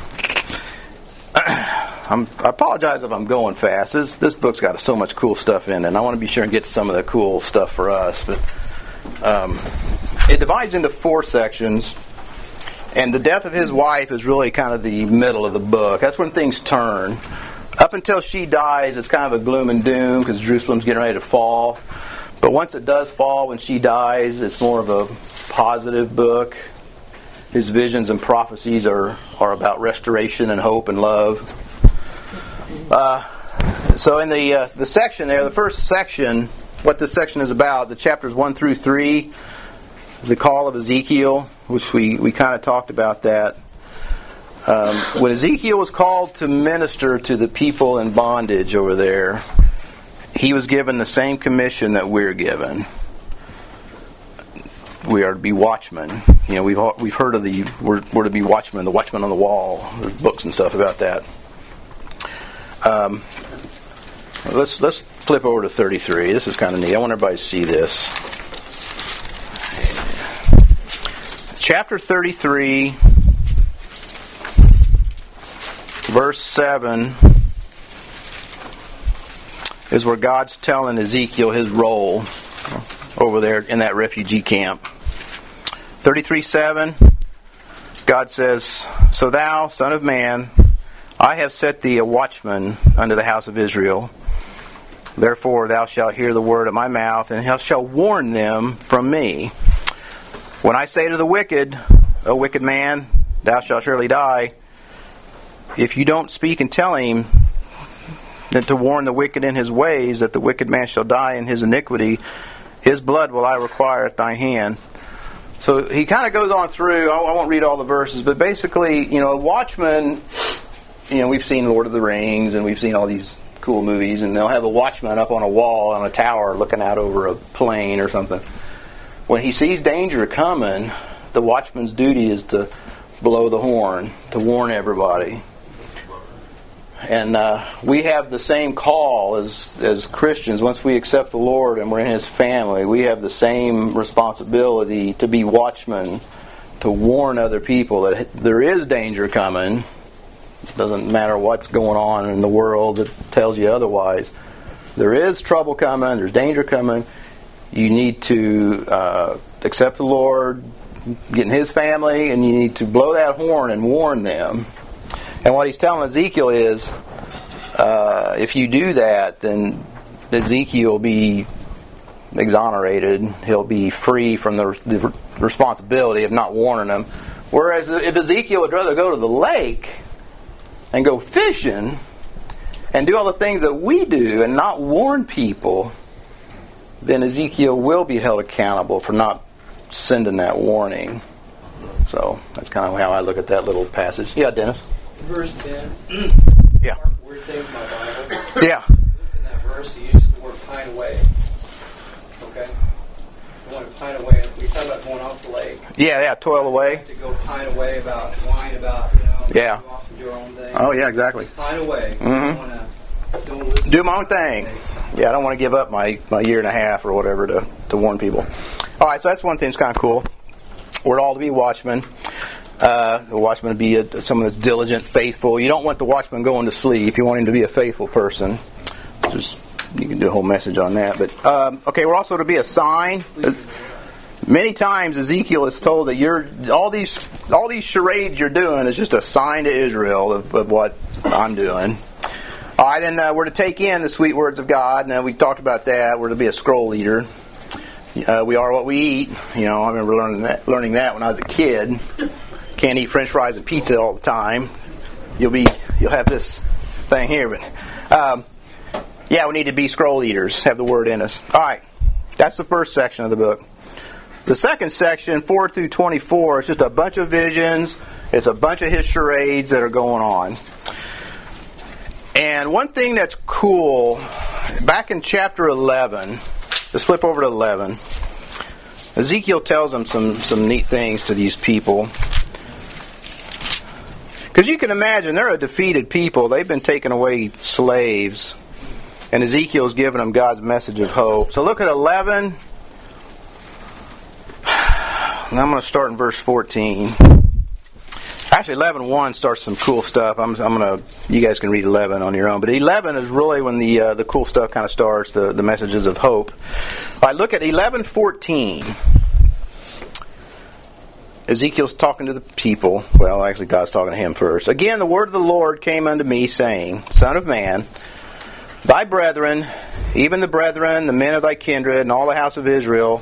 Speaker 1: I'm, I apologize if I'm going fast. This, this book's got so much cool stuff in it, and I want to be sure and get to some of the cool stuff for us. But um, it divides into four sections, and the death of his wife is really kind of the middle of the book. That's when things turn. Up until she dies, it's kind of a gloom and doom because Jerusalem's getting ready to fall. But once it does fall, when she dies, it's more of a positive book. His visions and prophecies are, are about restoration and hope and love. Uh, so in the uh, the section there, the first section, what this section is about, the chapters one through three, the call of Ezekiel, which we, we kind of talked about that. Um, when Ezekiel was called to minister to the people in bondage over there, he was given the same commission that we're given. We are to be watchmen. You know, we've we've heard of the we're, we're to be watchmen, the watchman on the wall. There's books and stuff about that. Um, let's let's flip over to thirty-three. This is kind of neat. I want everybody to see this. Chapter thirty-three, verse seven, is where God's telling Ezekiel his role over there in that refugee camp. thirty-three seven, God says, "So thou, son of man, I have set thee a watchman unto the house of Israel. Therefore thou shalt hear the word of my mouth, and thou shalt warn them from me. When I say to the wicked, O wicked man, thou shalt surely die, if you don't speak and tell him that to warn the wicked in his ways, that the wicked man shall die in his iniquity, his blood will I require at thy hand." So he kind of goes on through, I won't read all the verses, but basically, you know, a watchman, you know, we've seen Lord of the Rings, and we've seen all these cool movies, and they'll have a watchman up on a wall on a tower looking out over a plane or something. When he sees danger coming, the watchman's duty is to blow the horn, to warn everybody. And uh, we have the same call as as Christians. Once we accept the Lord and we're in His family, we have the same responsibility to be watchmen, to warn other people that there is danger coming. It doesn't matter what's going on in the world that tells you otherwise. There is trouble coming. There's danger coming. You need to uh, accept the Lord, get in His family, and you need to blow that horn and warn them. And what he's telling Ezekiel is, uh, if you do that, then Ezekiel will be exonerated. He'll be free from the, the responsibility of not warning them. Whereas if Ezekiel would rather go to the lake and go fishing and do all the things that we do and not warn people, then Ezekiel will be held accountable for not sending that warning. So that's kind of how I look at that little passage. Yeah, Dennis?
Speaker 5: Verse ten.
Speaker 1: Yeah.
Speaker 5: Weird thing in my Bible.
Speaker 1: Yeah.
Speaker 5: In that verse, he uses the word pine away. Okay? You want to pine away. We talk about going off the lake.
Speaker 1: Yeah, yeah, toil away.
Speaker 5: To go pine away about, whine about, you know,
Speaker 1: yeah.
Speaker 5: go off and do our own thing.
Speaker 1: Oh, yeah, exactly.
Speaker 5: Pine away.
Speaker 1: Mm-hmm.
Speaker 5: Don't wanna, don't listen
Speaker 1: do my own thing. Yeah, I don't want to give up my, my year and a half or whatever to, to warn people. All right, so that's one thing that's kind of cool. We're all to be watchmen. Uh, the watchman to be a, someone that's diligent, faithful. You don't want the watchman going to sleep. You want him to be a faithful person. Just you can do a whole message on that. But um, okay, we're also to be a sign. Many times Ezekiel is told that you're all these all these charades you're doing is just a sign to Israel of, of what I'm doing. All right, then uh, we're to take in the sweet words of God. Now we talked about that. We're to be a scroll eater. Uh, we are what we eat. You know, I remember learning that, learning that when I was a kid. Can't eat French fries and pizza all the time. You'll be, you'll have this thing here, but um, yeah, we need to be scroll eaters. Have the word in us. All right, that's the first section of the book. The second section, four through twenty-four, is just a bunch of visions. It's a bunch of his charades that are going on. And one thing that's cool, back in chapter eleven, let's flip over to eleven. Ezekiel tells them some, some neat things to these people. Because you can imagine, they're a defeated people. They've been taken away slaves. And Ezekiel's giving them God's message of hope. So look at eleven. And I'm going to start in verse fourteen. Actually, eleven one starts some cool stuff. I'm, I'm going to. You guys can read eleven on your own, but eleven is really when the uh, the cool stuff kind of starts. The the messages of hope. All right, look at eleven fourteen. Ezekiel's talking to the people. Well, actually, God's talking to him first. Again, the word of the Lord came unto me, saying, Son of man, thy brethren, even the brethren, the men of thy kindred, and all the house of Israel,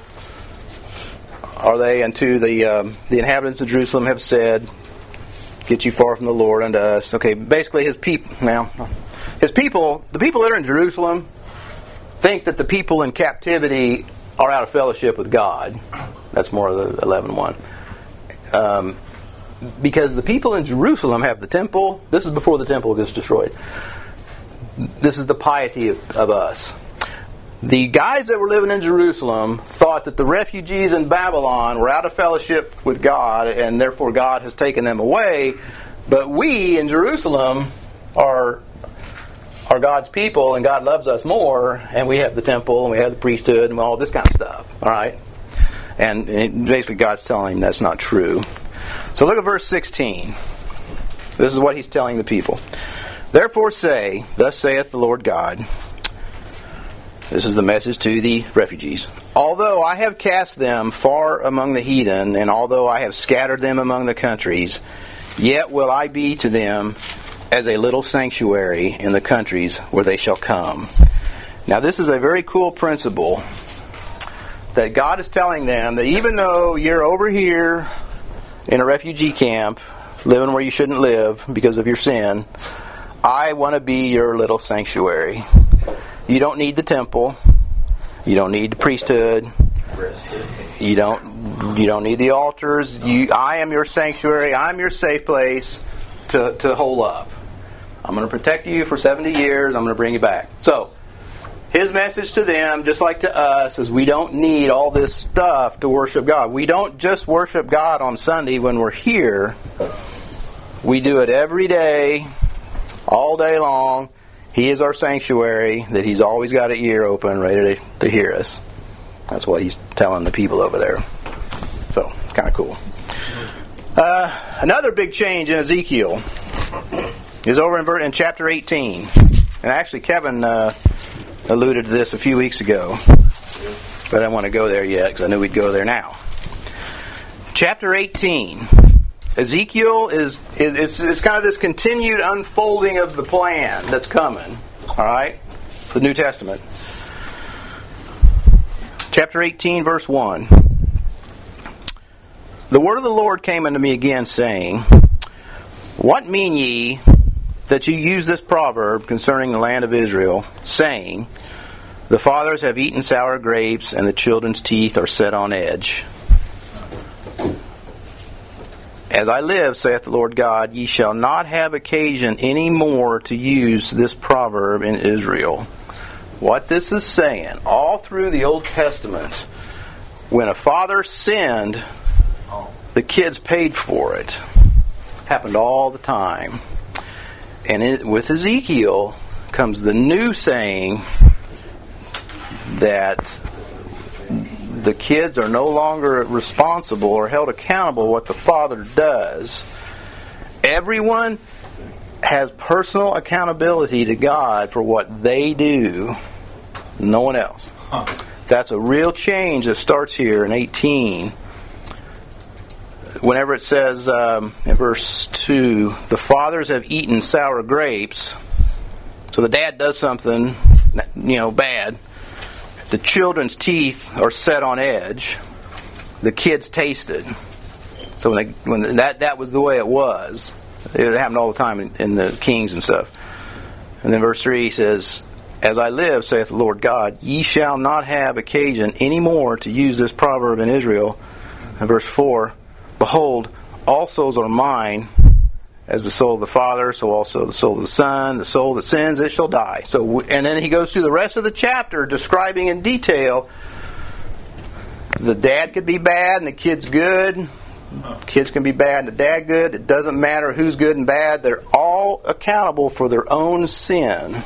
Speaker 1: are they unto the um, the inhabitants of Jerusalem have said, Get you far from the Lord unto us. Okay, basically his people, now, his people, the people that are in Jerusalem, think that the people in captivity are out of fellowship with God. That's more of the eleven one. Um, because the people in Jerusalem have the temple. This is before the temple gets destroyed. This is the piety of, of us. The guys that were living in Jerusalem thought that the refugees in Babylon were out of fellowship with God, and therefore God has taken them away. But we in Jerusalem are are God's people, and God loves us more, and we have the temple, and we have the priesthood, and all this kind of stuff. All right? And it, basically God's telling him that's not true. So look at verse sixteen. This is what he's telling the people. Therefore say, Thus saith the Lord God. This is the message to the refugees. Although I have cast them far among the heathen, and although I have scattered them among the countries, yet will I be to them as a little sanctuary in the countries where they shall come. Now this is a very cool principle that God is telling them, that even though you're over here in a refugee camp, living where you shouldn't live because of your sin, I want to be your little sanctuary. You don't need the temple. You don't need the priesthood. You don't. You don't need the altars. You, I am your sanctuary. I'm your safe place to to hole up. I'm going to protect you for seventy years. I'm going to bring you back. So, his message to them, just like to us, is we don't need all this stuff to worship God. We don't just worship God on Sunday when we're here. We do it every day, all day long. He is our sanctuary, that he's always got an ear open, ready to, to hear us. That's what he's telling the people over there. So, it's kind of cool. Uh, another big change in Ezekiel is over in, in chapter eighteen. And actually, Kevin uh, alluded to this a few weeks ago. But I don't want to go there yet, because I knew we'd go there now. Chapter eighteen. Ezekiel is, is, is kind of this continued unfolding of the plan that's coming. All right? The New Testament. Chapter eighteen, verse one. The word of the Lord came unto me again, saying, What mean ye that you use this proverb concerning the land of Israel, saying, The fathers have eaten sour grapes, and the children's teeth are set on edge? As I live, saith the Lord God, ye shall not have occasion any more to use this proverb in Israel. What this is saying, all through the Old Testament, when a father sinned, the kids paid for it. Happened all the time. And it, with Ezekiel comes the new saying that the kids are no longer responsible or held accountable what the father does. Everyone has personal accountability to God for what they do. No one else. Huh. That's a real change that starts here in eighteen. Whenever it says um, in verse two, the fathers have eaten sour grapes. So the dad does something, you know, bad. The children's teeth are set on edge. The kids tasted. So when, they, when that that was the way it was. It happened all the time in, in the Kings and stuff. And then verse three says, As I live, saith the Lord God, ye shall not have occasion any more to use this proverb in Israel. And verse four, Behold, all souls are mine, as the soul of the Father, so also the soul of the Son. The soul that sins, it shall die. So, and then he goes through the rest of the chapter describing in detail the dad could be bad and the kid's good. Kids can be bad and the dad good. It doesn't matter who's good and bad. They're all accountable for their own sin.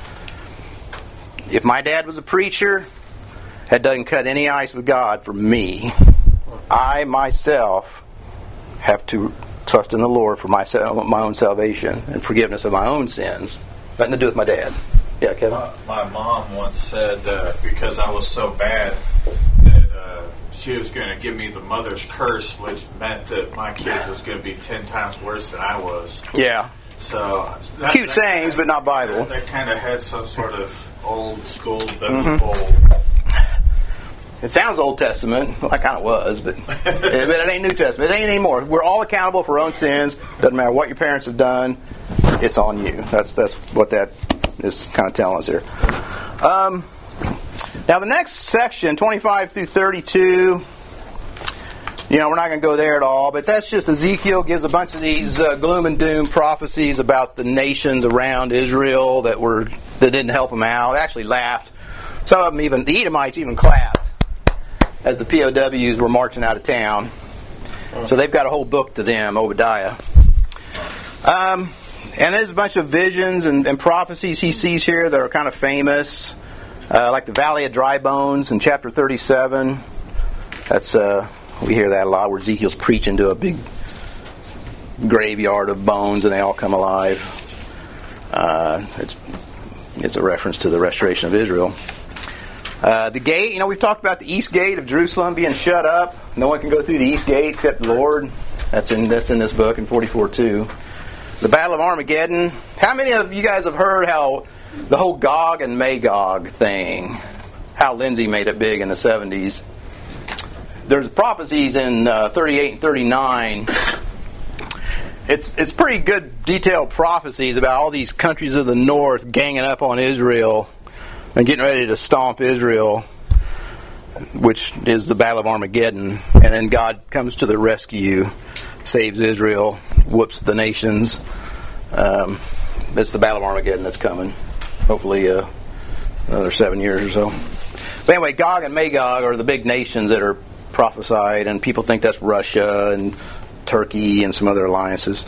Speaker 1: If my dad was a preacher, that doesn't cut any ice with God for me. I myself have to trust in the Lord for my my own salvation and forgiveness of my own sins. Nothing to do with my dad. Yeah, Kevin?
Speaker 6: My, my mom once said, uh, because I was so bad, that uh, she was going to give me the mother's curse, which meant that my kid was going to be ten times worse than I was.
Speaker 1: Yeah.
Speaker 6: So that,
Speaker 1: Cute
Speaker 6: that,
Speaker 1: sayings,
Speaker 6: that,
Speaker 1: but not Bible.
Speaker 6: That, that kind of had some sort of old school biblical.
Speaker 1: Mm-hmm. It sounds Old Testament. Well, I kind of was, but, but it ain't New Testament. It ain't anymore. We're all accountable for our own sins. Doesn't matter what your parents have done. It's on you. That's that's what that is kind of telling us here. Um, now, the next section, twenty-five through thirty-two, you know, we're not going to go there at all, but that's just Ezekiel gives a bunch of these uh, gloom and doom prophecies about the nations around Israel that were that didn't help them out. They actually laughed. Some of them even, the Edomites even clapped as the P O Ws were marching out of town. So they've got a whole book to them, Obadiah. Um, and there's a bunch of visions and, and prophecies he sees here that are kind of famous, uh, like the Valley of Dry Bones in chapter thirty-seven. That's uh, we hear that a lot, where Ezekiel's preaching to a big graveyard of bones and they all come alive. Uh, it's it's a reference to the restoration of Israel. Uh, the gate, you know, we've talked about the east gate of Jerusalem being shut up. No one can go through the east gate except the Lord. That's in that's in this book in forty-four two. The Battle of Armageddon. How many of you guys have heard how the whole Gog and Magog thing, how Lindsay made it big in the seventies? There's prophecies in uh, thirty-eight and thirty-nine. It's it's pretty good detailed prophecies about all these countries of the north ganging up on Israel and getting ready to stomp Israel, which is the Battle of Armageddon. And then God comes to the rescue, saves Israel, whoops the nations. Um, it's the Battle of Armageddon that's coming. Hopefully uh, another seven years or so. But anyway, Gog and Magog are the big nations that are prophesied, and people think that's Russia and Turkey and some other alliances.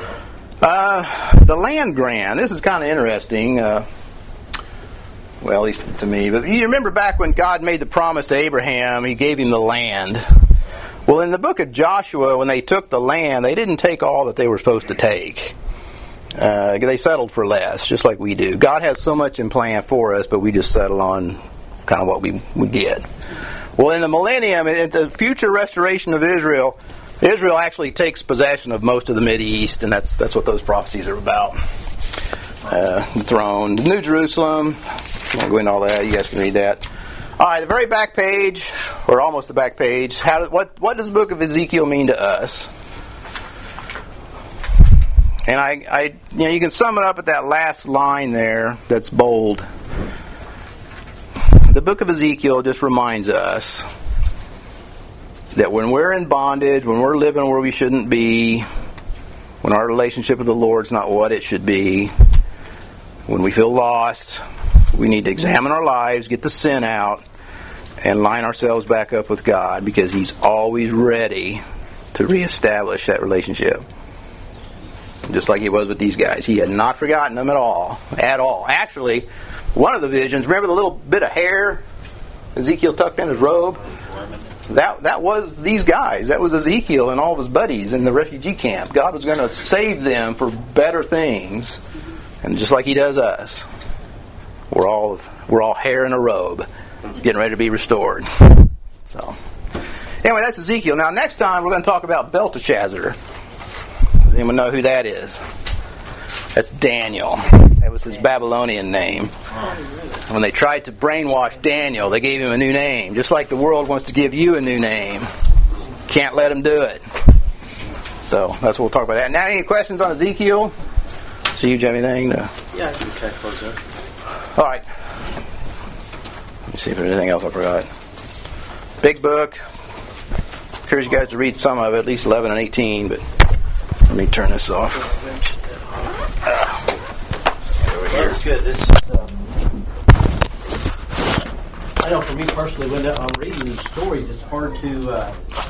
Speaker 1: Uh, the land grant. This is kind of interesting. Uh, Well, at least to me. But you remember back when God made the promise to Abraham, He gave him the land. Well, in the book of Joshua, when they took the land, they didn't take all that they were supposed to take. Uh, they settled for less, just like we do. God has so much in plan for us, but we just settle on kind of what we, we get. Well, in the millennium, in the future restoration of Israel, Israel actually takes possession of most of the Mideast, and that's that's what those prophecies are about. Uh, the throne, the New Jerusalem. I won't go into all that. You guys can read that. All right, the very back page, or almost the back page. How do, what what does the book of Ezekiel mean to us? And I, I, you know, you can sum it up at that last line there. That's bold. The book of Ezekiel just reminds us that when we're in bondage, when we're living where we shouldn't be, when our relationship with the Lord's not what it should be, when we feel lost, we need to examine our lives, get the sin out, and line ourselves back up with God, because He's always ready to reestablish that relationship. Just like He was with these guys. He had not forgotten them at all. At all. Actually, one of the visions, remember the little bit of hair Ezekiel tucked in his robe? That that was these guys. That was Ezekiel and all of his buddies in the refugee camp. God was going to save them for better things. And just like He does us, we're all we're all hair in a robe, getting ready to be restored. So, anyway, that's Ezekiel. Now, next time we're going to talk about Belteshazzar. Does anyone know who that is? That's Daniel. That was his Babylonian name. When they tried to brainwash Daniel, they gave him a new name. Just like the world wants to give you a new name. Can't let them do it. So, that's what we'll talk about that. Now, any questions on Ezekiel? So you have anything to...
Speaker 7: Yeah, I can kind of close up.
Speaker 1: All right. Let me see if there's anything else I forgot. Big book. Encourage you guys to read some of it, at least eleven and eighteen, but Let me turn this off.
Speaker 7: Well, it's good. This is, uh, I know for me personally, when I'm reading these stories, it's hard to uh,